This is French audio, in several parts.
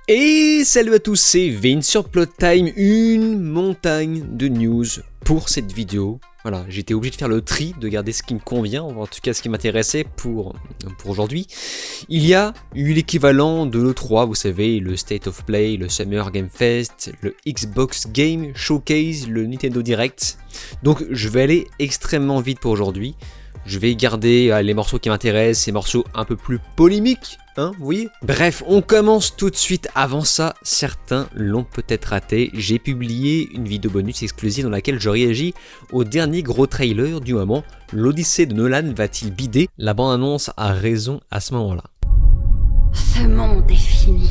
Et salut à tous, c'est Vince sur Plottime, une montagne de news pour cette vidéo. Voilà, j'étais obligé de faire le tri, de garder ce qui me convient, en tout cas ce qui m'intéressait pour aujourd'hui. Il y a eu l'équivalent de l'E3, vous savez, le State of Play, le Summer Game Fest, le Xbox Game Showcase, le Nintendo Direct. Donc je vais aller extrêmement vite pour aujourd'hui. Je vais garder les morceaux qui m'intéressent, ces morceaux un peu plus polémiques, hein, vous voyez. Bref, on commence tout de suite. Avant ça, certains l'ont peut-être raté. J'ai publié une vidéo bonus exclusive dans laquelle je réagis au dernier gros trailer du moment. L'Odyssée de Nolan va-t-il bider? La bande-annonce a raison à ce moment-là. Ce monde est fini.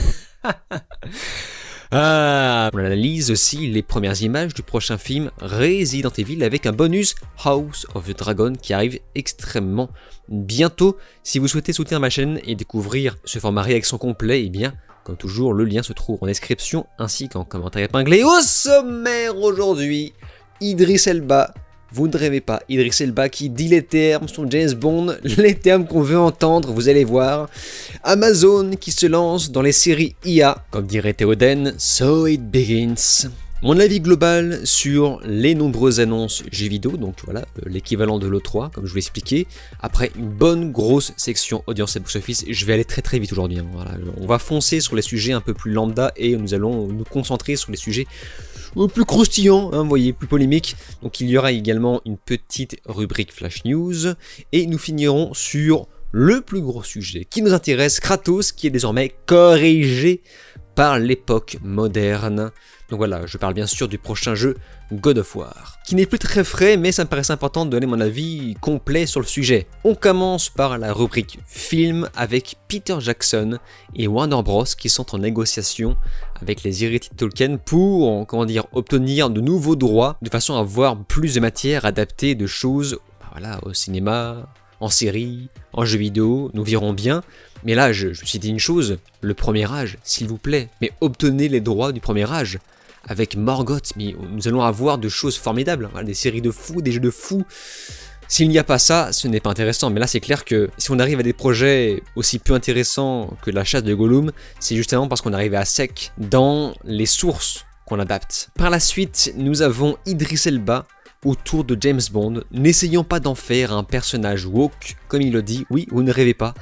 On analyse aussi les premières images du prochain film Resident Evil avec un bonus House of the Dragon qui arrive extrêmement bientôt. Si vous souhaitez soutenir ma chaîne et découvrir ce format réaction complet, eh bien, comme toujours, le lien se trouve en description ainsi qu'en commentaire épinglé. Au sommaire aujourd'hui, Idris Elba. Vous ne rêvez pas, Idris Elba qui dit les termes sur James Bond, les termes qu'on veut entendre, vous allez voir. Amazon qui se lance dans les séries IA, comme dirait Théoden, so it begins. Mon avis global sur les nombreuses annonces jeux vidéo, donc voilà, l'équivalent de l'E3, comme je vous l'ai expliqué. Après une bonne grosse section audience et box-office, je vais aller très vite aujourd'hui. Voilà. On va foncer sur les sujets un peu plus lambda et nous allons nous concentrer sur les sujets plus croustillants, hein, vous voyez, plus polémiques. Donc il y aura également une petite rubrique Flash News et nous finirons sur le plus gros sujet qui nous intéresse, Kratos, qui est désormais corrigé par l'époque moderne. Donc voilà, je parle bien sûr du prochain jeu God of War, qui n'est plus très frais, mais ça me paraissait important de donner mon avis complet sur le sujet. On commence par la rubrique film avec Peter Jackson et Warner Bros qui sont en négociation avec les héritiers de Tolkien pour, obtenir de nouveaux droits, de façon à avoir plus de matière adaptée de choses, au cinéma, en série, en jeux vidéo, nous verrons bien. Mais là, je me suis dit une chose, le premier âge, s'il vous plaît, mais obtenez les droits du premier âge. Avec Morgoth, mais nous allons avoir de choses formidables, des séries de fous, des jeux de fous. S'il n'y a pas ça, ce n'est pas intéressant. Mais là, c'est clair que si on arrive à des projets aussi peu intéressants que la chasse de Gollum, c'est justement parce qu'on arrive à sec dans les sources qu'on adapte. Par la suite, nous avons Idris Elba autour de James Bond. N'essayons pas d'en faire un personnage woke, comme il le dit. Oui, vous ne rêvez pas.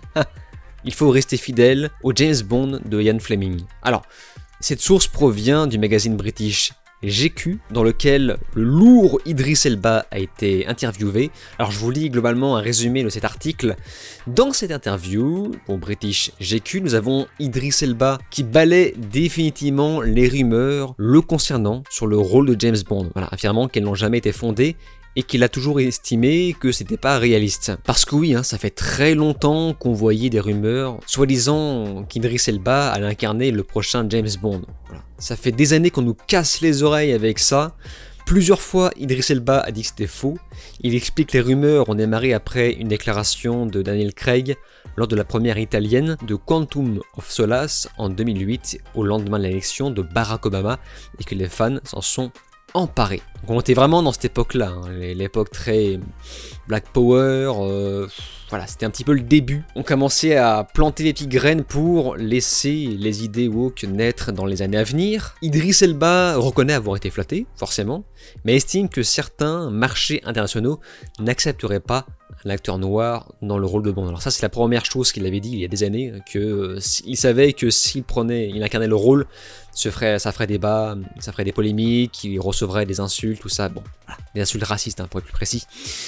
Il faut rester fidèle au James Bond de Ian Fleming. Alors, cette source provient du magazine british GQ, dans lequel le lourd Idris Elba a été interviewé. Alors je vous lis globalement un résumé de cet article. Dans cette interview, au British GQ, nous avons Idris Elba qui balaie définitivement les rumeurs le concernant sur le rôle de James Bond, affirmant qu'elles n'ont jamais été fondées et qu'il a toujours estimé que c'était pas réaliste. Parce que oui, ça fait très longtemps qu'on voyait des rumeurs, soi-disant qu'Idris Elba allait incarner le prochain James Bond. Voilà. Ça fait des années qu'on nous casse les oreilles avec ça. Plusieurs fois, Idris Elba a dit que c'était faux. Il explique les rumeurs ont démarré après une déclaration de Daniel Craig lors de la première italienne de Quantum of Solace en 2008, au lendemain de l'élection de Barack Obama, et que les fans s'en sont emparés. Donc on était vraiment dans cette époque-là, l'époque très Black Power, c'était un petit peu le début. On commençait à planter les petites graines pour laisser les idées woke naître dans les années à venir. Idris Elba reconnaît avoir été flatté, forcément, mais estime que certains marchés internationaux n'accepteraient pas un acteur noir dans le rôle de Bond. Alors ça, c'est la première chose qu'il avait dit il y a des années, qu'il savait que s'il incarnait le rôle, ça ferait débat, ça ferait des polémiques, il recevrait des insultes, tout ça, des insultes racistes pour être plus précis.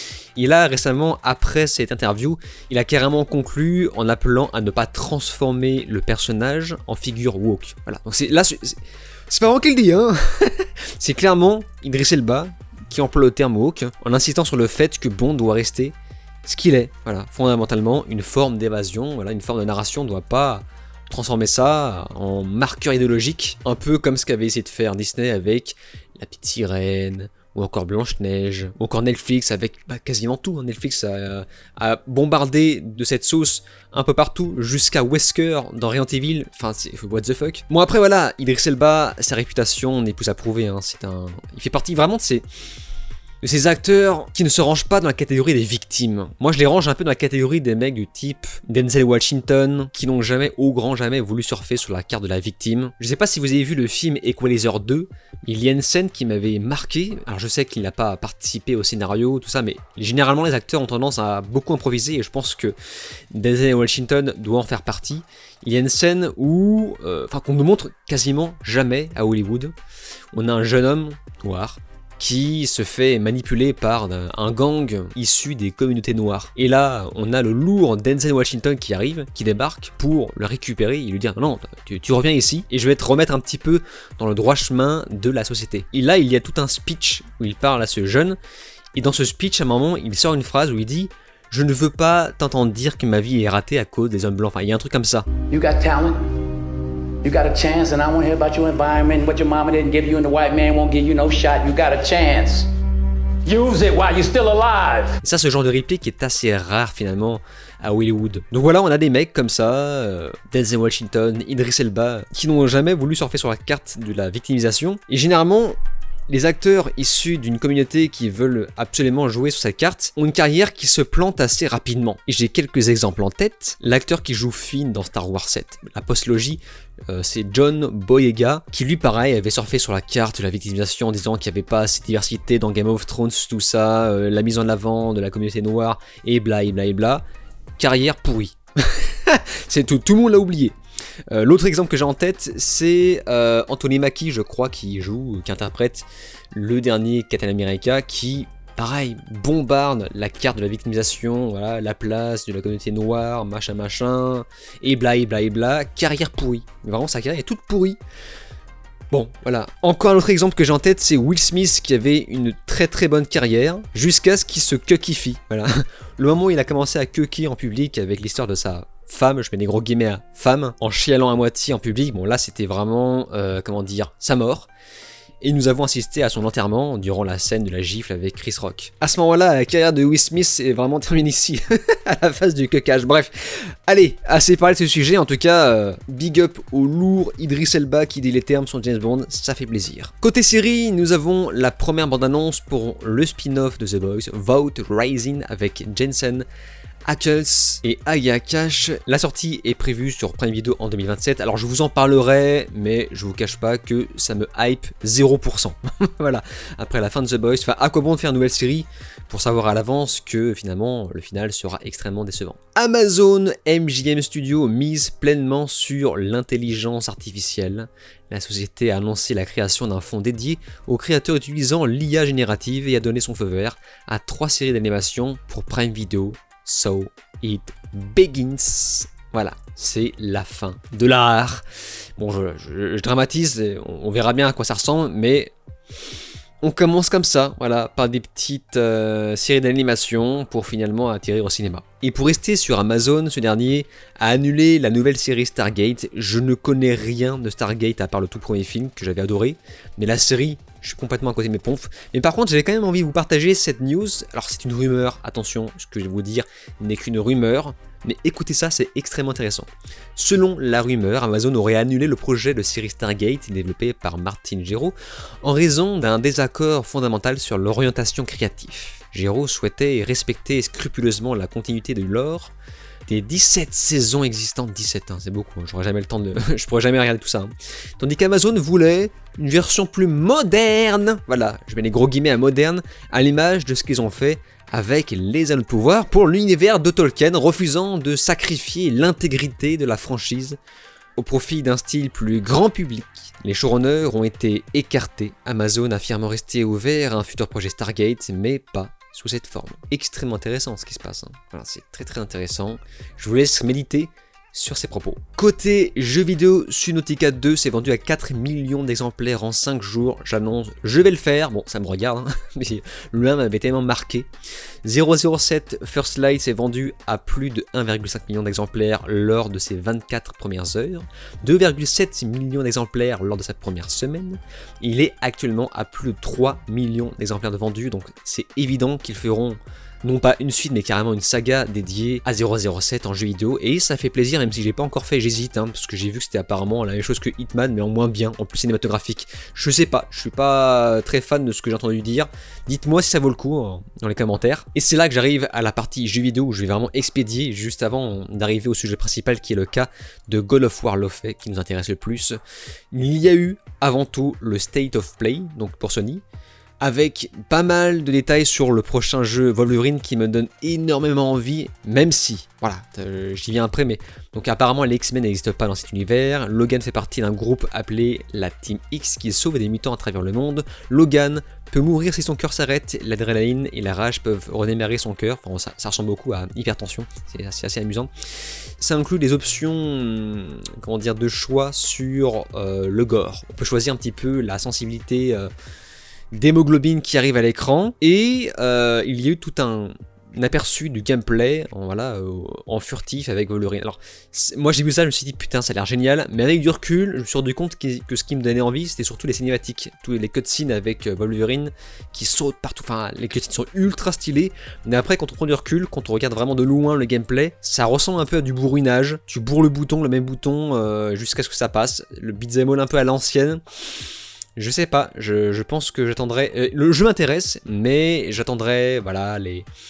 Il a récemment, après cette interview, il a carrément conclu en appelant à ne pas transformer le personnage en figure woke. Voilà, donc c'est pas moi qui le dis, c'est clairement Idris Elba qui emploie le terme woke en insistant sur le fait que Bond doit rester ce qu'il est. Fondamentalement, une forme d'évasion, une forme de narration ne doit pas transformer ça en marqueur idéologique, un peu comme ce qu'avait essayé de faire Disney avec La Petite Sirène, ou encore Blanche-Neige, ou encore Netflix avec quasiment tout. Netflix a bombardé de cette sauce un peu partout, jusqu'à Wesker dans Resident Evil, c'est what the fuck. Bon après Idris Elba, sa réputation n'est plus à prouver, il fait partie vraiment de ces de ces acteurs qui ne se rangent pas dans la catégorie des victimes. Moi je les range un peu dans la catégorie des mecs du type Denzel Washington, qui n'ont jamais, au grand jamais, voulu surfer sur la carte de la victime. Je sais pas si vous avez vu le film Equalizer 2, il y a une scène qui m'avait marqué. Alors je sais qu'il n'a pas participé au scénario, tout ça, mais généralement les acteurs ont tendance à beaucoup improviser et je pense que Denzel Washington doit en faire partie. Il y a une scène où, qu'on ne montre quasiment jamais à Hollywood. On a un jeune homme noir qui se fait manipuler par un gang issu des communautés noires. Et là, on a le lourd Denzel Washington qui arrive, qui débarque pour le récupérer et lui dire non, tu reviens ici et je vais te remettre un petit peu dans le droit chemin de la société. Et là, il y a tout un speech où il parle à ce jeune et dans ce speech, à un moment, il sort une phrase où il dit « Je ne veux pas t'entendre dire que ma vie est ratée à cause des hommes blancs. » Enfin, il y a un truc comme ça. You got talent. You got a chance, and I want to hear about your environment, what your mama didn't give you, and the white man won't give you no shot. You got a chance. Use it while you're still alive. Et ça, ce genre de réplique est assez rare finalement à Hollywood. Donc voilà, on a des mecs comme ça, Denzel Washington, Idris Elba, qui n'ont jamais voulu surfer sur la carte de la victimisation. Et généralement, les acteurs issus d'une communauté qui veulent absolument jouer sur cette carte ont une carrière qui se plante assez rapidement. Et j'ai quelques exemples en tête. L'acteur qui joue Finn dans Star Wars 7, la postlogie, c'est John Boyega, qui lui pareil avait surfé sur la carte de la victimisation en disant qu'il n'y avait pas assez de diversité dans Game of Thrones, tout ça, la mise en avant de la communauté noire, et bla et bla et bla. Carrière pourrie. C'est tout le monde l'a oublié. L'autre exemple que j'ai en tête, c'est Anthony Mackie, je crois, qui interprète le dernier Captain America, qui, pareil, bombarde la carte de la victimisation, voilà, la place de la communauté noire, machin, et bla et bla et bla, carrière pourrie. Vraiment, sa carrière est toute pourrie. Bon, voilà. Encore un autre exemple que j'ai en tête, c'est Will Smith qui avait une très très bonne carrière, jusqu'à ce qu'il se cuckifie. Voilà. Le moment où il a commencé à cucker en public avec l'histoire de sa femme, je mets des gros guillemets à femme, en chialant à moitié en public, bon là c'était vraiment, sa mort. Et nous avons assisté à son enterrement durant la scène de la gifle avec Chris Rock. À ce moment-là, la carrière de Will Smith est vraiment terminée ici, à la phase du cuckage. Bref, allez, assez parlé de ce sujet, en tout cas, big up au lourd Idris Elba qui dit les termes sur James Bond, ça fait plaisir. Côté série, nous avons la première bande-annonce pour le spin-off de The Boys, Vote Rising, avec Jensen Ackles et Aya Cash. La sortie est prévue sur Prime Video en 2027, alors je vous en parlerai, mais je vous cache pas que ça me hype 0%. Voilà, après la fin de The Boys, à quoi bon de faire une nouvelle série pour savoir à l'avance que finalement le final sera extrêmement décevant. Amazon MGM Studios mise pleinement sur l'intelligence artificielle. La société a annoncé la création d'un fonds dédié aux créateurs utilisant l'IA générative et a donné son feu vert à 3 séries d'animation pour Prime Video. So it begins. Voilà, c'est la fin de l'art. Bon, je dramatise, on verra bien à quoi ça ressemble, mais on commence comme ça, voilà, par des petites séries d'animation pour finalement atterrir au cinéma. Et pour rester sur Amazon, ce dernier a annulé la nouvelle série Stargate. Je ne connais rien de Stargate à part le tout premier film que j'avais adoré, mais la série, je suis complètement à côté de mes pompes. Mais par contre, j'avais quand même envie de vous partager cette news. Alors c'est une rumeur, attention, ce que je vais vous dire n'est qu'une rumeur, mais écoutez ça, c'est extrêmement intéressant. Selon la rumeur, Amazon aurait annulé le projet de série Stargate développé par Martin Gero en raison d'un désaccord fondamental sur l'orientation créative. Gero souhaitait respecter scrupuleusement la continuité de lore des 17 saisons existantes. 17, c'est beaucoup, j'aurais jamais le temps de... je pourrais jamais regarder tout ça. Tandis qu'Amazon voulait une version plus moderne, voilà, je mets les gros guillemets à moderne, à l'image de ce qu'ils ont fait avec les Anneaux de pouvoir pour l'univers de Tolkien, refusant de sacrifier l'intégrité de la franchise au profit d'un style plus grand public. Les showrunners ont été écartés, Amazon affirmant rester ouvert à un futur projet Stargate, mais pas sous cette forme. Extrêmement intéressant ce qui se passe. Voilà, c'est très très intéressant. Je vous laisse méditer sur ces propos. Côté jeux vidéo, Subnautica 2 s'est vendu à 4 millions d'exemplaires en 5 jours. J'annonce, je vais le faire. Bon, ça me regarde, mais le 1 m'avait tellement marqué. 007 First Light s'est vendu à plus de 1,5 million d'exemplaires lors de ses 24 premières heures. 2,7 millions d'exemplaires lors de sa première semaine. Il est actuellement à plus de 3 millions d'exemplaires de vendus, donc c'est évident qu'ils feront non pas une suite mais carrément une saga dédiée à 007 en jeu vidéo, et ça fait plaisir même si j'ai pas encore fait, j'hésite parce que j'ai vu que c'était apparemment la même chose que Hitman mais en moins bien, en plus cinématographique. Je sais pas, je suis pas très fan de ce que j'ai entendu dire, dites-moi si ça vaut le coup dans les commentaires. Et c'est là que j'arrive à la partie jeu vidéo où je vais vraiment expédier juste avant d'arriver au sujet principal qui est le cas de God of War Lofe qui nous intéresse le plus. Il y a eu avant tout le State of Play, donc pour Sony, avec pas mal de détails sur le prochain jeu Wolverine qui me donne énormément envie, même si, voilà, j'y viens après, mais donc apparemment les X-Men n'existent pas dans cet univers. Logan fait partie d'un groupe appelé la Team X qui sauve des mutants à travers le monde. Logan peut mourir si son cœur s'arrête, l'adrénaline et la rage peuvent redémarrer son cœur, enfin ça ressemble beaucoup à Hypertension, c'est assez amusant. Ça inclut des options, comment dire, de choix sur le gore. On peut choisir un petit peu la sensibilité d'hémoglobine qui arrive à l'écran, et il y a eu tout un aperçu du gameplay en furtif avec Wolverine. Alors moi j'ai vu ça, je me suis dit putain ça a l'air génial, mais avec du recul je me suis rendu compte que ce qui me donnait envie c'était surtout les cinématiques, tous les cutscenes avec Wolverine qui sautent partout, enfin les cutscenes sont ultra stylées, mais après quand on prend du recul, quand on regarde vraiment de loin le gameplay, ça ressemble un peu à du bourrinage, tu bourres le même bouton jusqu'à ce que ça passe, le beat'em all un peu à l'ancienne. Je sais pas, je pense que j'attendrai... le jeu m'intéresse, mais j'attendrai, voilà,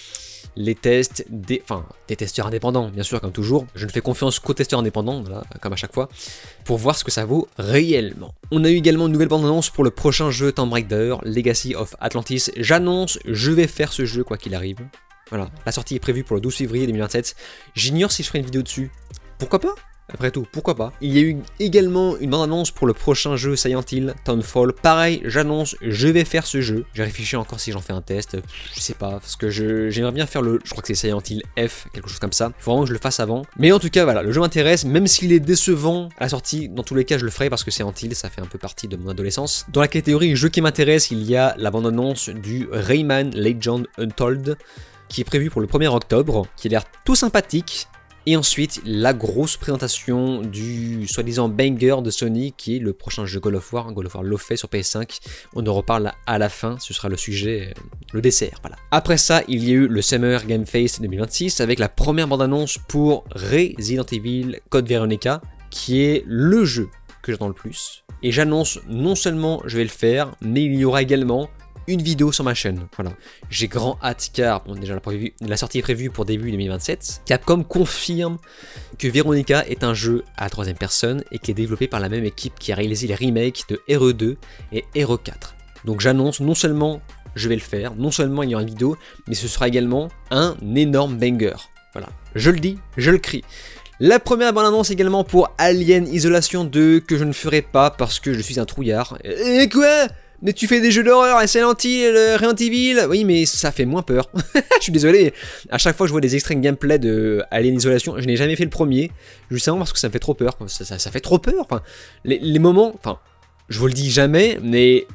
les tests des testeurs indépendants, bien sûr, comme toujours. Je ne fais confiance qu'aux testeurs indépendants, voilà, comme à chaque fois, pour voir ce que ça vaut réellement. On a eu également une nouvelle bande-annonce pour le prochain jeu Tomb Raider, Legacy of Atlantis. J'annonce, je vais faire ce jeu quoi qu'il arrive. Voilà, la sortie est prévue pour le 12 février 2027. J'ignore si je ferai une vidéo dessus. Pourquoi pas ? Après tout, pourquoi pas. Il y a eu également une bande-annonce pour le prochain jeu Silent Hill, Townfall. Pareil, j'annonce, je vais faire ce jeu. J'ai réfléchi encore si j'en fais un test, je sais pas, parce que j'aimerais bien faire je crois que c'est Silent Hill F, quelque chose comme ça. Il faut vraiment que je le fasse avant. Mais en tout cas, voilà, le jeu m'intéresse, même s'il est décevant à la sortie, dans tous les cas, je le ferai parce que Silent Hill, ça fait un peu partie de mon adolescence. Dans la catégorie jeu qui m'intéresse, il y a la bande-annonce du Rayman Legend Untold, qui est prévu pour le 1er octobre, qui a l'air tout sympathique. Et ensuite, la grosse présentation du soi-disant banger de Sony, qui est le prochain jeu God of War Lofe sur PS5. On en reparle à la fin, ce sera le sujet, le dessert, voilà. Après ça, il y a eu le Summer Game Fest 2026, avec la première bande-annonce pour Resident Evil Code Veronica, qui est le jeu que j'attends le plus. Et j'annonce, non seulement je vais le faire, mais il y aura également une vidéo sur ma chaîne, voilà. J'ai grand hâte car, bon, déjà la sortie est prévue pour début 2027. Capcom confirme que Veronica est un jeu à la troisième personne et qui est développé par la même équipe qui a réalisé les remakes de RE2 et RE4. Donc j'annonce, non seulement je vais le faire, non seulement il y aura une vidéo, mais ce sera également un énorme banger. Voilà, je le dis, je le crie. La première bande-annonce également pour Alien Isolation 2 que je ne ferai pas parce que je suis un trouillard. Et quoi ? Mais tu fais des jeux d'horreur et Silent Hill, Resident Evil. Oui, mais ça fait moins peur. Je suis désolé. À chaque fois que je vois des extraits de gameplay de Alien Isolation, je n'ai jamais fait le premier. Justement parce que ça me fait trop peur. Ça fait trop peur. Enfin, les moments. Enfin, je vous le dis jamais, mais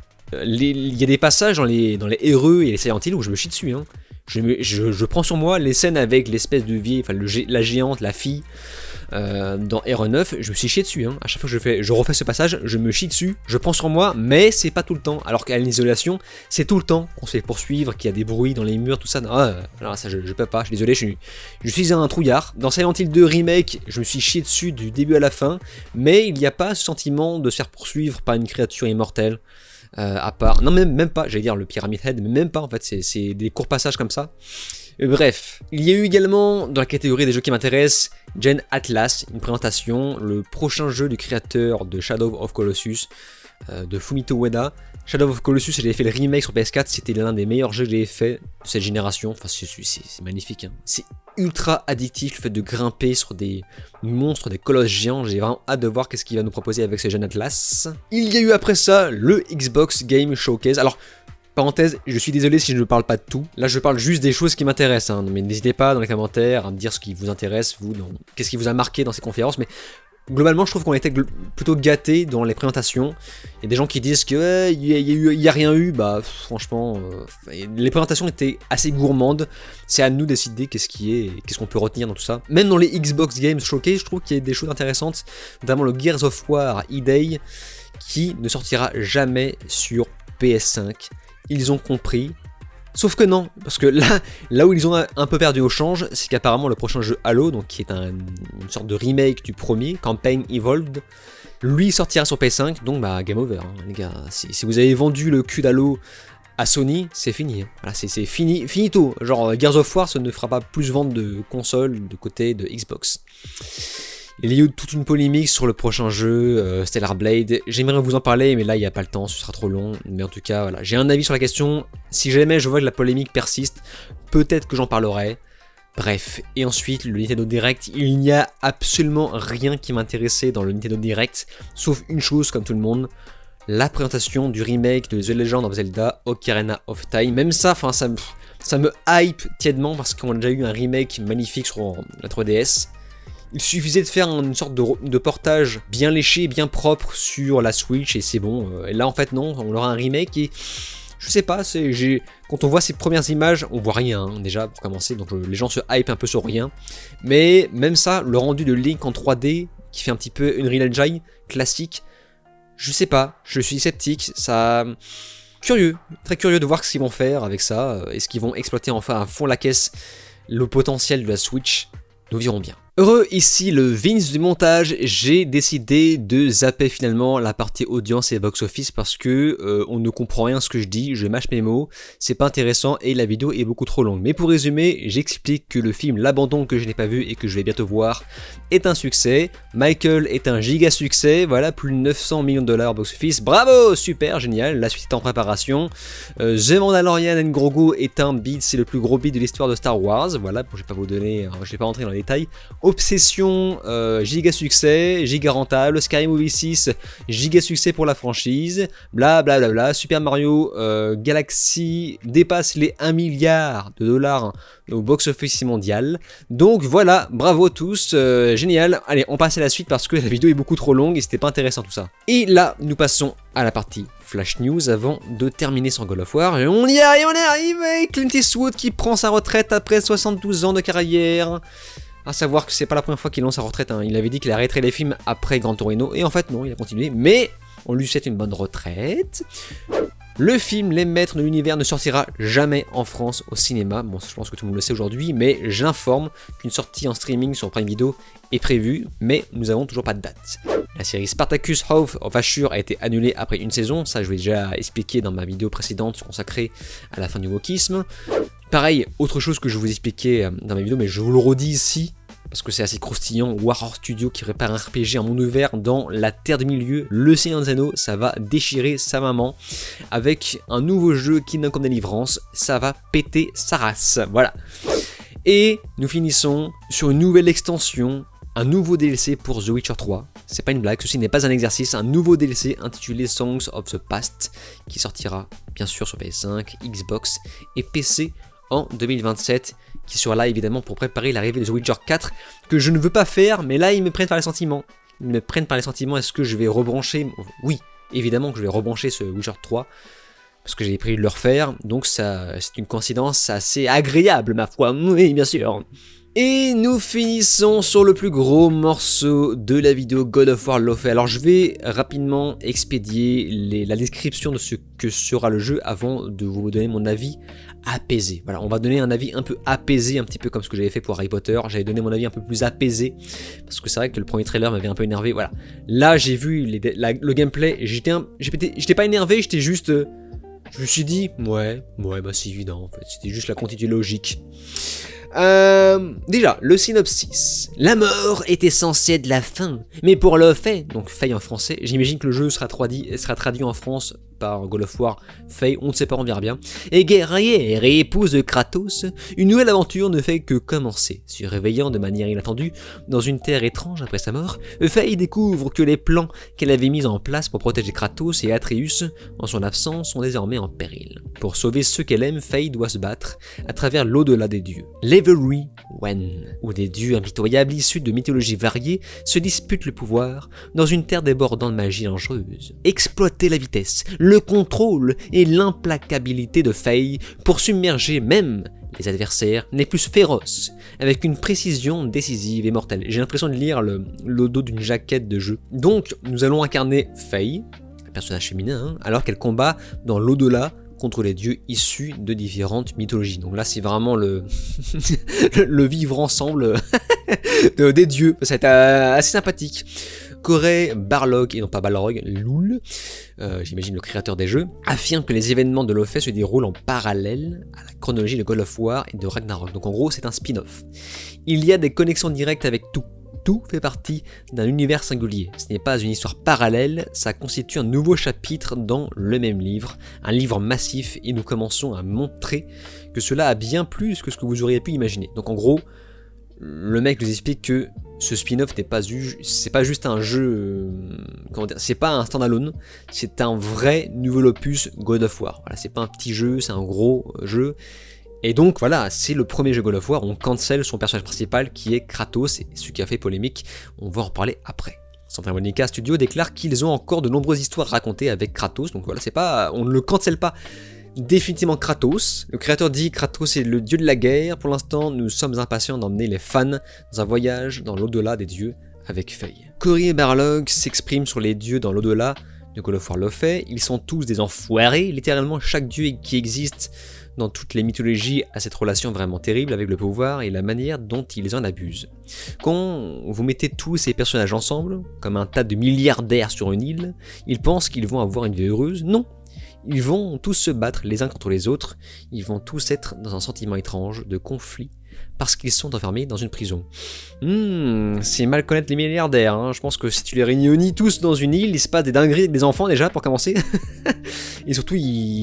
il y a des passages dans les RE et les Silent Hill où je me chie dessus. Hein. Je prends sur moi les scènes avec l'espèce de vieille, enfin la géante, la fille. Dans RE9, je me suis chié dessus. Hein. À chaque fois que je refais ce passage, je me chie dessus. Je prends sur moi, mais c'est pas tout le temps. Alors qu'à l'isolation, c'est tout le temps. On se fait poursuivre, qu'il y a des bruits dans les murs, tout ça. Non, alors ça, je peux pas. Je suis désolé, je suis un trouillard. Dans Silent Hill 2 Remake, je me suis chié dessus du début à la fin, mais il n'y a pas ce sentiment de se faire poursuivre par une créature immortelle. À part, non même pas, j'allais dire le Pyramid Head, mais même pas en fait, c'est des courts passages comme ça. Bref, il y a eu également dans la catégorie des jeux qui m'intéressent, Gen Atlas, une présentation, le prochain jeu du créateur de Shadow of Colossus, de Fumito Ueda. Shadow of Colossus, j'avais fait le remake sur PS4, c'était l'un des meilleurs jeux que j'ai fait de cette génération, enfin c'est magnifique, hein. C'est ultra addictif le fait de grimper sur des monstres, des colosses géants, j'ai vraiment hâte de voir qu'est-ce qu'il va nous proposer avec ce Gen Atlas. Il y a eu après ça le Xbox Game Showcase, alors parenthèse, je suis désolé si je ne parle pas de tout. Là, je parle juste des choses qui m'intéressent. Hein. Mais n'hésitez pas dans les commentaires à me dire ce qui vous intéresse, vous, qu'est-ce qui vous a marqué dans ces conférences. Mais globalement, je trouve qu'on a été plutôt gâtés dans les présentations. Il y a des gens qui disent que il n'y a rien eu. Bah, franchement, les présentations étaient assez gourmandes. C'est à nous de décider qu'est-ce qu'on peut retenir dans tout ça. Même dans les Xbox Games Showcase, je trouve qu'il y a des choses intéressantes, notamment le Gears of War E-Day, qui ne sortira jamais sur PS5. Ils ont compris, Sauf que non, parce que là où ils ont un peu perdu au change, c'est qu'apparemment le prochain jeu Halo, donc qui est une sorte de remake du premier, Campaign Evolved, lui sortira sur PS5, donc bah game over, hein, les gars. Si vous avez vendu le cul d'Halo à Sony, c'est fini. Voilà, c'est finito. Genre Gears of War, ça ne fera pas plus vendre de consoles de côté de Xbox. Il y a eu toute une polémique sur le prochain jeu, Stellar Blade. J'aimerais vous en parler, mais là il n'y a pas le temps, ce sera trop long. Mais en tout cas, voilà, j'ai un avis sur la question. Si jamais je vois que la polémique persiste, peut-être que j'en parlerai. Bref, et ensuite le Nintendo Direct, il n'y a absolument rien qui m'intéressait dans le Nintendo Direct, sauf une chose comme tout le monde, la présentation du remake de The Legend of Zelda Ocarina of Time. Même ça, enfin ça me hype tièdement parce qu'on a déjà eu un remake magnifique sur la 3DS. Il suffisait de faire une sorte de portage bien léché, bien propre sur la Switch et c'est bon. Et là en fait non, on aura un remake et je sais pas, quand on voit ces premières images, on voit rien hein, déjà pour commencer, donc les gens se hype un peu sur rien. Mais même ça, le rendu de Link en 3D, qui fait un petit peu Unreal Engine classique, je sais pas, je suis sceptique, curieux, très curieux de voir ce qu'ils vont faire avec ça, est-ce qu'ils vont exploiter enfin à fond la caisse le potentiel de la Switch, nous verrons bien. Heureux, ici le Vince du montage, j'ai décidé de zapper finalement la partie audience et box-office parce que on ne comprend rien à ce que je dis, je mâche mes mots, c'est pas intéressant et la vidéo est beaucoup trop longue. Mais pour résumer, j'explique que le film L'Abandon que je n'ai pas vu et que je vais bientôt voir est un succès, Michael est un giga succès, voilà, plus de 900 millions de dollars box-office, bravo, super, génial, la suite est en préparation. The Mandalorian and Grogu est un beat, c'est le plus gros beat de l'histoire de Star Wars, voilà, je vais pas vous donner, je vais pas rentrer dans les détails. Obsession, giga succès, giga rentable, Scary Movie 6, giga succès pour la franchise, bla bla bla bla, Super Mario Galaxy dépasse les 1 milliard de dollars au box-office mondial. Donc voilà, bravo à tous, génial. Allez, on passe à la suite parce que la vidéo est beaucoup trop longue et c'était pas intéressant tout ça. Et là, nous passons à la partie Flash News avant de terminer son God of War. Et on y arrive avec Clint Eastwood qui prend sa retraite après 72 ans de carrière. À savoir que c'est pas la première fois qu'il lance sa retraite, hein. Il avait dit qu'il arrêterait les films après Gran Torino, et en fait non, il a continué, mais on lui souhaite une bonne retraite. Le film Les Maîtres de l'Univers ne sortira jamais en France au cinéma, bon je pense que tout le monde le sait aujourd'hui, mais j'informe qu'une sortie en streaming sur Prime Video est prévue, mais nous n'avons toujours pas de date. La série Spartacus House of Ashur a été annulée après une saison, ça je l'ai déjà expliqué dans ma vidéo précédente consacrée à la fin du wokisme. Pareil, autre chose que je vous expliquais dans ma vidéo, mais je vous le redis ici, parce que c'est assez croustillant, Warhorse Studio qui prépare un RPG en monde ouvert dans la Terre du Milieu, le Seigneur des Anneaux, ça va déchirer sa maman, avec un nouveau jeu Kingdom Come Deliverance, ça va péter sa race, voilà. Et nous finissons sur une nouvelle extension, un nouveau DLC pour The Witcher 3, c'est pas une blague, ceci n'est pas un exercice, un nouveau DLC intitulé Songs of the Past, qui sortira bien sûr sur PS5, Xbox et PC en 2027, qui sera là évidemment pour préparer l'arrivée de The Witcher 4, que je ne veux pas faire, mais là ils me prennent par les sentiments. Ils me prennent par les sentiments, est-ce que je vais rebrancher? Oui, évidemment que je vais rebrancher ce Witcher 3, parce que j'ai prévu de le refaire, donc ça, c'est une coïncidence assez agréable ma foi, oui bien sûr. Et nous finissons sur le plus gros morceau de la vidéo God of War Lofé. Alors je vais rapidement expédier la description de ce que sera le jeu avant de vous donner mon avis apaisé. Voilà, on va donner un avis un peu apaisé, un petit peu comme ce que j'avais fait pour Harry Potter. J'avais donné mon avis un peu plus apaisé, parce que c'est vrai que le premier trailer m'avait un peu énervé. Voilà, là j'ai vu le gameplay, j'étais pas énervé, j'étais juste... je me suis dit, ouais, bah c'est évident en fait, c'était juste la continuité logique. Déjà, le synopsis. La mort était censée être la fin, mais pour le fait, donc Faye en français, j'imagine que le jeu sera traduit en France par God of War, Faye, on ne sait pas, on verra bien. Et guerrière et épouse de Kratos, une nouvelle aventure ne fait que commencer. Se réveillant de manière inattendue dans une terre étrange après sa mort, Faye découvre que les plans qu'elle avait mis en place pour protéger Kratos et Atreus en son absence sont désormais en péril. Pour sauver ceux qu'elle aime, Faye doit se battre à travers l'au-delà des dieux. L'Every Wen, où des dieux impitoyables issus de mythologies variées se disputent le pouvoir dans une terre débordant de magie dangereuse. Exploiter la vitesse, le contrôle et l'implacabilité de Faye pour submerger même les adversaires n'est plus féroce, avec une précision décisive et mortelle. J'ai l'impression de lire le dos d'une jaquette de jeu. Donc nous allons incarner Faye, un personnage féminin, alors qu'elle combat dans l'au-delà contre les dieux issus de différentes mythologies. Donc là, c'est vraiment le vivre ensemble des dieux. Ça va être assez sympathique. Corey Barlog, et non pas Balrog, Lul, j'imagine le créateur des jeux, affirme que les événements de Lofé se déroulent en parallèle à la chronologie de God of War et de Ragnarok. Donc en gros, c'est un spin-off. Il y a des connexions directes avec tout. Tout fait partie d'un univers singulier. Ce n'est pas une histoire parallèle, ça constitue un nouveau chapitre dans le même livre, un livre massif, et nous commençons à montrer que cela a bien plus que ce que vous auriez pu imaginer. Donc en gros, le mec nous explique que ce spin-off c'est pas juste un jeu, c'est pas un standalone, c'est un vrai nouvel opus God of War. Voilà, c'est pas un petit jeu, c'est un gros jeu. Et donc voilà, c'est le premier jeu God of War, on cancel son personnage principal qui est Kratos, et ce qui a fait polémique, on va en reparler après. Santa Monica Studio déclare qu'ils ont encore de nombreuses histoires racontées avec Kratos, donc voilà, on ne le cancelle pas définitivement Kratos. Le créateur dit Kratos est le dieu de la guerre, pour l'instant nous sommes impatients d'emmener les fans dans un voyage dans l'au-delà des dieux avec Faye. Corey Barlog s'exprime sur les dieux dans l'au-delà de God of War Lofé, ils sont tous des enfoirés, littéralement chaque dieu qui existe dans toutes les mythologies a cette relation vraiment terrible avec le pouvoir et la manière dont ils en abusent. Quand vous mettez tous ces personnages ensemble, comme un tas de milliardaires sur une île, ils pensent qu'ils vont avoir une vie heureuse? Non. Ils vont tous se battre les uns contre les autres, ils vont tous être dans un sentiment étrange de conflit, parce qu'ils sont enfermés dans une prison. C'est mal connaître les milliardaires, hein. Je pense que si tu les réunis tous dans une île, il se passe des dingueries avec des enfants déjà, pour commencer. Et surtout,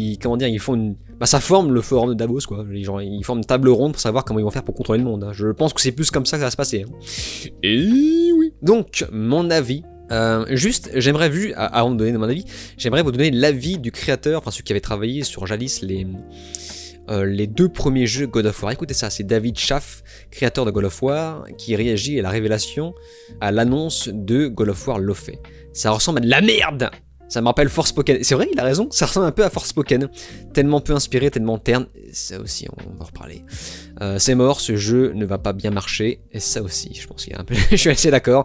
ça forme le forum de Davos, quoi. Ils forment une table ronde pour savoir comment ils vont faire pour contrôler le monde, hein. Je pense que c'est plus comme ça que ça va se passer, hein. Et oui. Donc, mon avis... j'aimerais avant de donner mon avis, j'aimerais vous donner l'avis du créateur, enfin celui qui avait travaillé sur Jalis les deux premiers jeux God of War. Écoutez ça, c'est David Schaff, créateur de God of War, qui réagit à la révélation, à l'annonce de God of War Lofé. Ça ressemble à de la merde. Ça me rappelle Forspoken. C'est vrai, il a raison, ça ressemble un peu à Forspoken. Tellement peu inspiré, tellement terne. Ça aussi, on va en reparler. C'est mort, ce jeu ne va pas bien marcher. Et ça aussi, je pense qu'il y a un peu... je suis assez d'accord.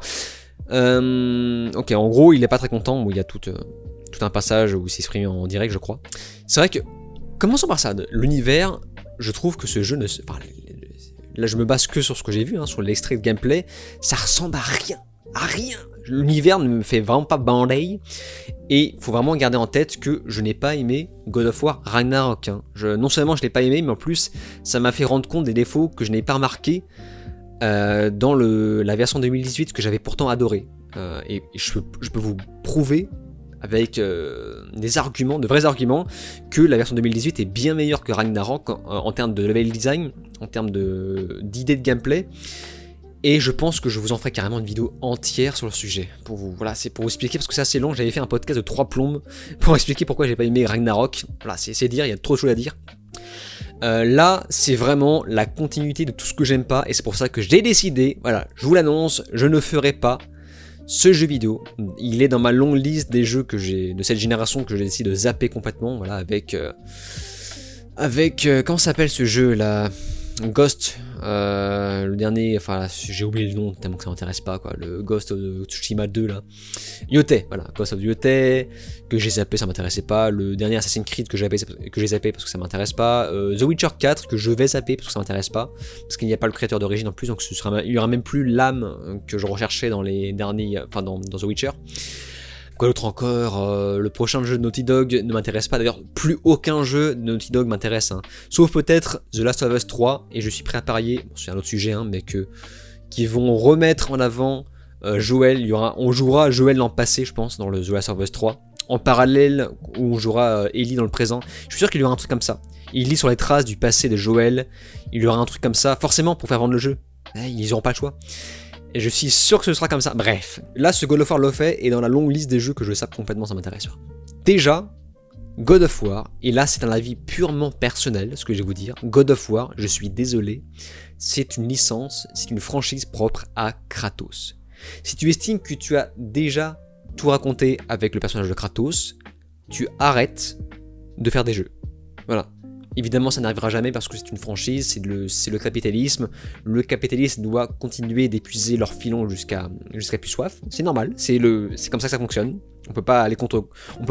Ok, en gros, il est pas très content, où il y a tout un passage où il s'exprime en direct, je crois. C'est vrai que, commençons par ça, l'univers, je trouve que ce jeu ne... Enfin, là, je me base que sur ce que j'ai vu, hein, sur l'extrait de gameplay, ça ressemble à rien. L'univers ne me fait vraiment pas bander, et faut vraiment garder en tête que je n'ai pas aimé God of War Ragnarok. Hein. Non seulement je l'ai pas aimé, mais en plus, ça m'a fait rendre compte des défauts que je n'ai pas remarqués dans la version 2018 que j'avais pourtant adoré. Et je peux vous prouver avec des arguments, de vrais arguments, que la version 2018 est bien meilleure que Ragnarok en termes de level design, en termes d'idées de gameplay. Et je pense que je vous en ferai carrément une vidéo entière sur le sujet. Voilà, c'est pour vous expliquer, parce que c'est assez long, j'avais fait un podcast de 3 plombes pour expliquer pourquoi j'ai pas aimé Ragnarok. Voilà, c'est dire, il y a trop de choses à dire. Là, c'est vraiment la continuité de tout ce que j'aime pas, et c'est pour ça que j'ai décidé, voilà, je vous l'annonce, je ne ferai pas ce jeu vidéo. Il est dans ma longue liste des jeux de cette génération que j'ai décidé de zapper complètement, voilà, avec comment s'appelle ce jeu là, Ghost, le dernier, enfin j'ai oublié le nom tellement que ça m'intéresse pas, quoi, le Ghost of Tsushima 2 là, Yotei, voilà, Ghost of Yotei, que j'ai zappé, ça m'intéressait pas, le dernier Assassin's Creed que j'ai zappé parce que ça m'intéresse pas, The Witcher 4 que je vais zapper parce que ça m'intéresse pas, parce qu'il n'y a pas le créateur d'origine en plus, donc il y aura même plus l'âme que je recherchais dans les derniers, enfin dans The Witcher. Quoi d'autre encore, le prochain jeu de Naughty Dog ne m'intéresse pas, d'ailleurs plus aucun jeu de Naughty Dog m'intéresse, hein. Sauf peut-être The Last of Us 3, et je suis prêt à parier, bon, c'est un autre sujet, hein, mais qu'ils vont remettre en avant Joël, on jouera Joël l'an passé je pense dans le The Last of Us 3, en parallèle où on jouera Ellie dans le présent. Je suis sûr qu'il y aura un truc comme ça, il lit sur les traces du passé de Joël, il y aura un truc comme ça, forcément pour faire vendre le jeu, ils n'auront pas le choix. Et je suis sûr que ce sera comme ça. Bref, là, ce God of War Lofé est dans la longue liste des jeux que je sape complètement, ça m'intéresse pas. Déjà, God of War, et là c'est un avis purement personnel, ce que je vais vous dire, God of War, je suis désolé, c'est une licence, c'est une franchise propre à Kratos. Si tu estimes que tu as déjà tout raconté avec le personnage de Kratos, tu arrêtes de faire des jeux. Voilà. Évidemment, ça n'arrivera jamais parce que c'est une franchise, c'est le capitalisme. Le capitalisme doit continuer d'épuiser leur filon jusqu'à plus soif. C'est normal, c'est comme ça que ça fonctionne. On peut pas aller contre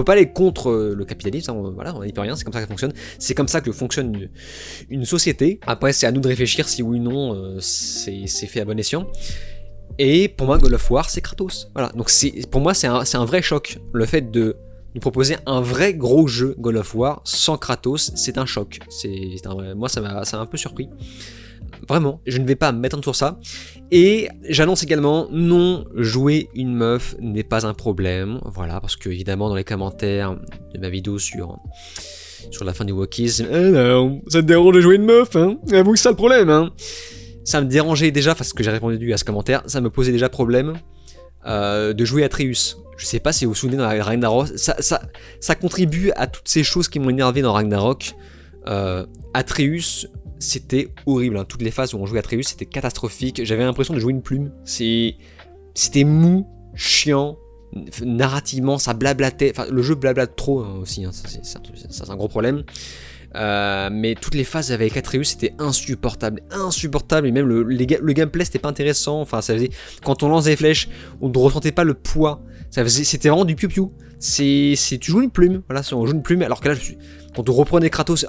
le capitalisme, hein, voilà, on n'y peut rien, c'est comme ça que ça fonctionne. C'est comme ça que fonctionne une société. Après, c'est à nous de réfléchir si oui ou non c'est fait à bon escient. Et pour moi, God of War, c'est Kratos. Voilà, donc pour moi, c'est un vrai choc. Le fait de nous proposer un vrai gros jeu God of War sans Kratos, c'est un choc. Moi, ça m'a un peu surpris. Vraiment, je ne vais pas m'étendre sur ça. Et j'annonce également, non, jouer une meuf n'est pas un problème. Voilà, parce que évidemment, dans les commentaires de ma vidéo sur la fin du wokisme, non, ça te dérange de jouer une meuf, hein? Avoue que c'est ça le problème, hein? Ça me dérangeait déjà, parce que j'ai répondu à ce commentaire, ça me posait déjà problème de jouer Atreus. Je sais pas si vous vous souvenez dans Ragnarok, ça contribue à toutes ces choses qui m'ont énervé dans Ragnarok. Atreus, c'était horrible, hein. Toutes les phases où on jouait Atreus, c'était catastrophique. J'avais l'impression de jouer une plume. C'était mou, chiant, narrativement, ça blablatait. Enfin, le jeu blablate trop hein, aussi, hein. C'est un gros problème. Mais toutes les phases avec Atreus c'était insupportable, et même le gameplay c'était pas intéressant. Enfin, ça faisait, quand on lance des flèches, on ne ressentait pas le poids. C'était vraiment du piou-piou. Tu joues une plume, voilà, on joue une plume. Alors que là, quand on reprenait Kratos,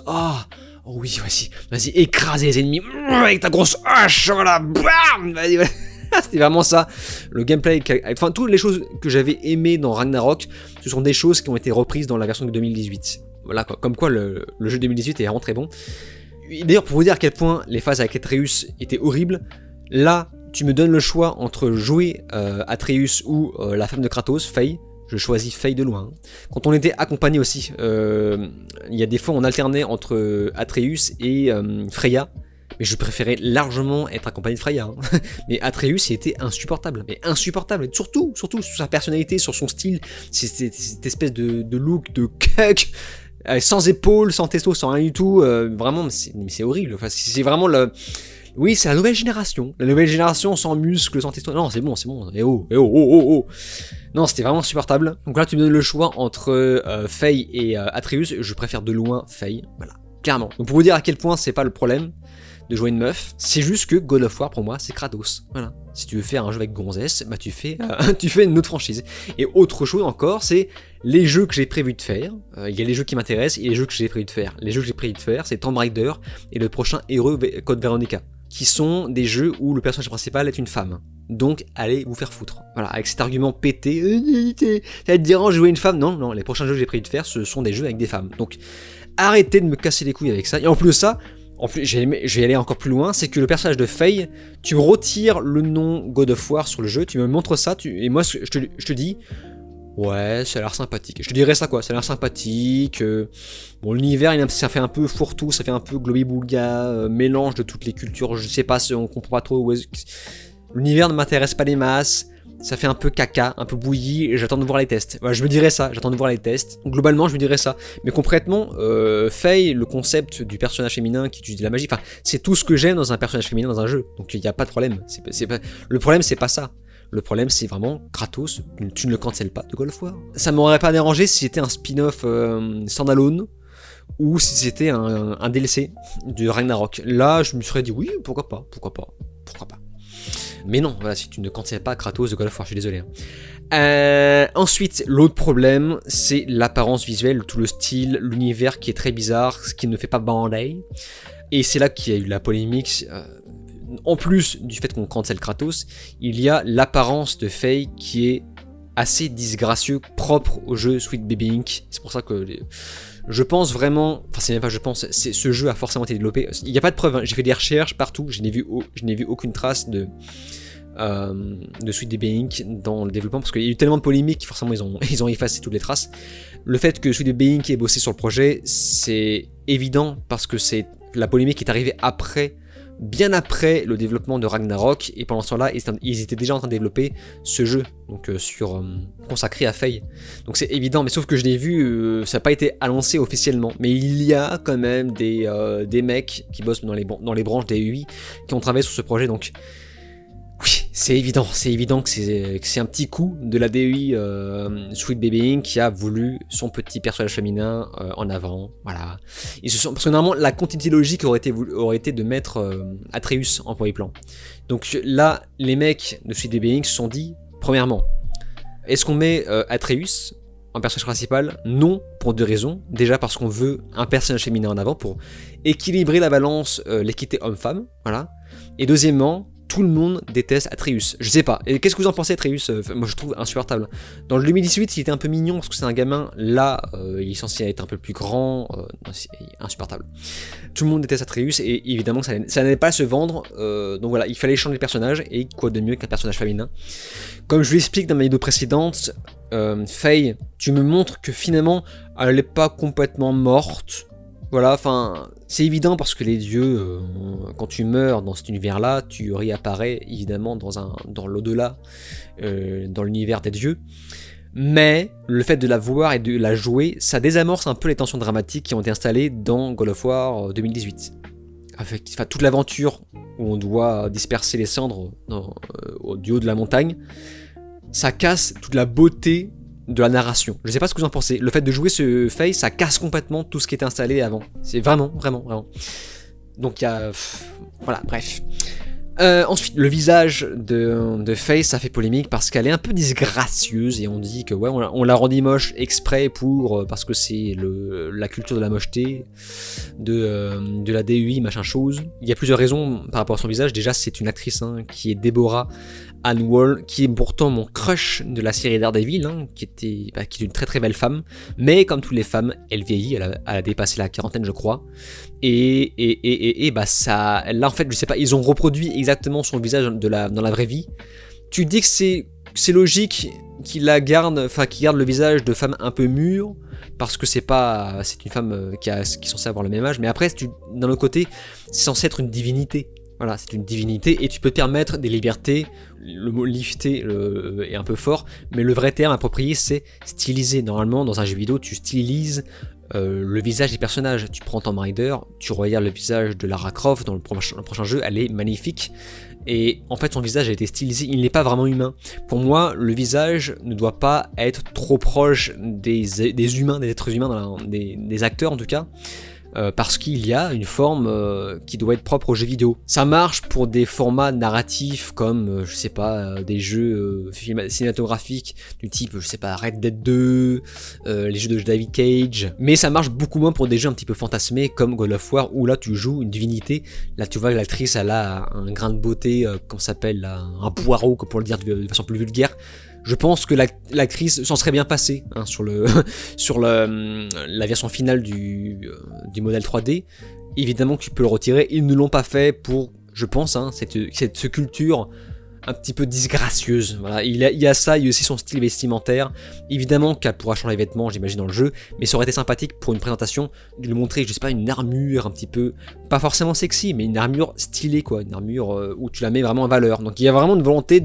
oh oui, vas-y, écraser les ennemis avec ta grosse hache, voilà, bam, vas-y. C'était vraiment ça, le gameplay, enfin toutes les choses que j'avais aimées dans Ragnarok, ce sont des choses qui ont été reprises dans la version de 2018. Voilà, comme quoi le jeu 2018 est vraiment très bon. D'ailleurs, pour vous dire à quel point les phases avec Atreus étaient horribles, là, tu me donnes le choix entre jouer Atreus ou la femme de Kratos, Faye. Je choisis Faye de loin. Quand on était accompagné aussi, il y a des fois on alternait entre Atreus et Freya. Mais je préférais largement être accompagné de Freya. Hein. Mais Atreus, il était insupportable. Mais insupportable. Surtout sur sa personnalité, sur son style. Cette espèce de look de cuck. Sans épaules, sans testo, sans rien du tout. Vraiment, c'est horrible. Enfin, c'est vraiment le... Oui, c'est la nouvelle génération. La nouvelle génération sans muscles, sans testo. Non, c'est bon. Eh oh. Non, c'était vraiment insupportable. Donc là, tu me donnes le choix entre Faye et Atreus. Je préfère de loin Faye. Voilà, clairement. Donc pour vous dire à quel point c'est pas le problème de jouer une meuf, c'est juste que God of War pour moi c'est Kratos. Voilà. Si tu veux faire un jeu avec gonzesse, bah tu fais une autre franchise. Et autre chose encore, c'est les jeux que j'ai prévu de faire. Il y a les jeux qui m'intéressent et les jeux que j'ai prévu de faire. Les jeux que j'ai prévu de faire, c'est Tomb Raider et le prochain Hero Code Veronica, qui sont des jeux où le personnage principal est une femme. Donc allez vous faire foutre. Voilà, avec cet argument pété, ça te dérange de jouer une femme? Non, les prochains jeux que j'ai prévu de faire, ce sont des jeux avec des femmes. Donc arrêtez de me casser les couilles avec ça. Et en plus de ça, je vais aller encore plus loin, c'est que le personnage de Faye, tu retires le nom God of War sur le jeu, tu me montres ça, et moi je te dis, ouais, ça a l'air sympathique. Je te dirais ça quoi, ça a l'air sympathique. Bon, l'univers, ça fait un peu fourre-tout, ça fait un peu globi-boulga, mélange de toutes les cultures, je sais pas, on comprend pas trop. L'univers ne m'intéresse pas des masses. Ça fait un peu caca, un peu bouilli, et j'attends de voir les tests. Voilà, je me dirais ça, j'attends de voir les tests. Globalement, je me dirais ça. Mais concrètement, Faye, le concept du personnage féminin qui utilise de la magie, enfin, c'est tout ce que j'aime dans un personnage féminin dans un jeu. Donc il n'y a pas de problème. Le problème, c'est pas ça. Le problème, c'est vraiment Kratos, tu ne le cancelles pas de God of War. Ça m'aurait pas dérangé si c'était un spin-off standalone, ou si c'était un DLC du Ragnarok. Là, je me serais dit oui, pourquoi pas. Mais non, voilà, si tu ne cancelles pas Kratos de God of War, je suis désolé. Ensuite, l'autre problème, c'est l'apparence visuelle, tout le style, l'univers qui est très bizarre, ce qui ne fait pas bander. Et c'est là qu'il y a eu la polémique. En plus du fait qu'on cancelle Kratos, il y a l'apparence de Faye qui est assez disgracieux, propre au jeu Sweet Baby Inc. C'est pour ça que je pense vraiment, enfin c'est même pas je pense, ce jeu a forcément été développé. Il n'y a pas de preuve, hein. J'ai fait des recherches partout, je n'ai vu aucune trace de Sweet Baby Inc. dans le développement, parce qu'il y a eu tellement de polémiques, forcément ils ont effacé toutes les traces. Le fait que Sweet Baby Inc. ait bossé sur le projet, c'est évident, parce que la polémique est arrivée bien après le développement de Ragnarok, et pendant ce temps-là, ils étaient déjà en train de développer ce jeu, donc consacré à Faye. Donc c'est évident, mais sauf que je l'ai vu, ça n'a pas été annoncé officiellement, mais il y a quand même des mecs qui bossent dans les branches des UI qui ont travaillé sur ce projet, donc oui, c'est évident que c'est un petit coup de la DEI Sweet Baby Inc qui a voulu son petit personnage féminin en avant, voilà. Parce que normalement la continuité logique aurait été de mettre Atreus en premier plan. Donc là, les mecs de Sweet Baby Inc se sont dit, premièrement, est-ce qu'on met Atreus en personnage principal? Non, pour deux raisons. Déjà parce qu'on veut un personnage féminin en avant pour équilibrer la balance, l'équité homme-femme, voilà. Et deuxièmement, tout le monde déteste Atreus. Je sais pas. Et qu'est-ce que vous en pensez, Atreus? Moi, je trouve insupportable. Dans le 2018, il était un peu mignon parce que c'est un gamin. Là, il est censé être un peu plus grand. C'est insupportable. Tout le monde déteste Atreus et évidemment, ça n'allait pas se vendre. Donc voilà, il fallait changer de personnage et quoi de mieux qu'un personnage féminin. Comme je l'explique dans ma vidéo précédente, Faye, tu me montres que finalement, elle n'est pas complètement morte. Voilà, enfin, c'est évident parce que les dieux, quand tu meurs dans cet univers-là, tu réapparais évidemment dans l'au-delà, dans l'univers des dieux. Mais le fait de la voir et de la jouer, ça désamorce un peu les tensions dramatiques qui ont été installées dans God of War 2018. Avec toute l'aventure où on doit disperser les cendres du haut de la montagne, ça casse toute la beauté de la narration. Je sais pas ce que vous en pensez. Le fait de jouer ce Faye, ça casse complètement tout ce qui était installé avant. C'est vraiment. Donc il y a... voilà, bref. Ensuite, le visage de Faye, ça fait polémique parce qu'elle est un peu disgracieuse et on dit que ouais, on l'a rendue moche exprès parce que c'est la culture de la mocheté, de la DEI, machin chose. Il y a plusieurs raisons par rapport à son visage. Déjà, c'est une actrice qui est Deborah Ann Wall, qui est pourtant mon crush de la série Daredevil, qui est une très très belle femme, mais comme toutes les femmes, elle vieillit, elle a dépassé la quarantaine je crois, et ça, là en fait je sais pas, ils ont reproduit exactement son visage dans la vraie vie. Tu dis que c'est logique qu'il garde le visage de femme un peu mûre, parce que c'est une femme qui est censée avoir le même âge, mais après d'un autre côté, c'est censé être une divinité. Voilà, c'est une divinité et tu peux te permettre des libertés. Le mot lifter est un peu fort, mais le vrai terme approprié c'est styliser. Normalement, dans un jeu vidéo, tu stylises le visage des personnages. Tu prends Tomb Raider, tu regardes le visage de Lara Croft dans le prochain jeu, elle est magnifique. Et en fait, son visage a été stylisé, il n'est pas vraiment humain. Pour moi, le visage ne doit pas être trop proche des humains, des êtres humains, des acteurs en tout cas. Parce qu'il y a une forme qui doit être propre aux jeux vidéo. Ça marche pour des formats narratifs comme, je sais pas, des jeux cinématographiques du type, je sais pas, Red Dead 2, les jeux de David Cage, mais ça marche beaucoup moins pour des jeux un petit peu fantasmés comme God of War où là tu joues une divinité. Là tu vois que l'actrice elle a un grain de beauté, comment ça s'appelle, un poireau, pour le dire de façon plus vulgaire. Je pense que l'actrice s'en serait bien passée sur la version finale du modèle 3D. Évidemment que tu peux le retirer. Ils ne l'ont pas fait pour, je pense, cette culture un petit peu disgracieuse. Voilà, il y a ça, il y a aussi son style vestimentaire. Évidemment qu'elle pourra changer les vêtements, j'imagine, dans le jeu, mais ça aurait été sympathique pour une présentation de lui montrer, je sais pas, une armure un petit peu, pas forcément sexy, mais une armure stylée, quoi, une armure où tu la mets vraiment en valeur. Donc il y a vraiment une volonté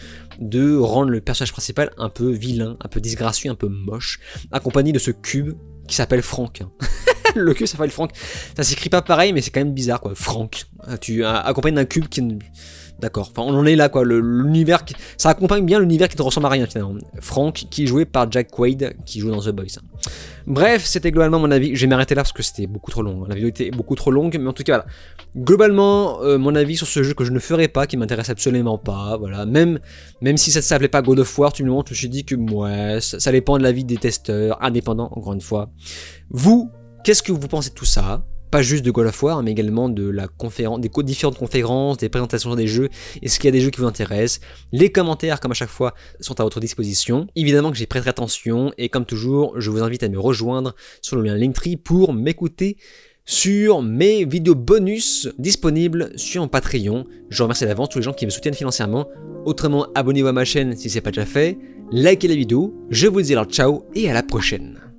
de rendre le personnage principal un peu vilain, un peu disgracieux, un peu moche, accompagné de ce cube qui s'appelle Frank. Le cube s'appelle Frank. Ça s'écrit pas pareil, mais c'est quand même bizarre, quoi. Frank. Tu accompagnes d'un cube qui... D'accord, enfin on en est là quoi, l'univers, ça accompagne bien l'univers qui ne ressemble à rien finalement. Frank qui est joué par Jack Quaid qui joue dans The Boys. Bref, c'était globalement mon avis, je vais m'arrêter là parce que c'était beaucoup trop long, la vidéo était beaucoup trop longue, mais en tout cas voilà. Globalement, mon avis sur ce jeu que je ne ferai pas, qui m'intéresse absolument pas, voilà, même si ça ne s'appelait pas God of War, tu me montres, je me suis dit que ouais, ça dépend de l'avis des testeurs, indépendants encore une fois. Vous, qu'est-ce que vous pensez de tout ça ? Pas juste de God of War, mais également de des différentes conférences, des présentations des jeux. Est-ce qu'il y a des jeux qui vous intéressent? Les commentaires, comme à chaque fois, sont à votre disposition. Évidemment que j'y prêterai attention, et comme toujours, je vous invite à me rejoindre sur le lien Linktree pour m'écouter sur mes vidéos bonus disponibles sur mon Patreon. Je remercie d'avance tous les gens qui me soutiennent financièrement. Autrement, abonnez-vous à ma chaîne si ce n'est pas déjà fait. Likez la vidéo. Je vous dis alors ciao et à la prochaine.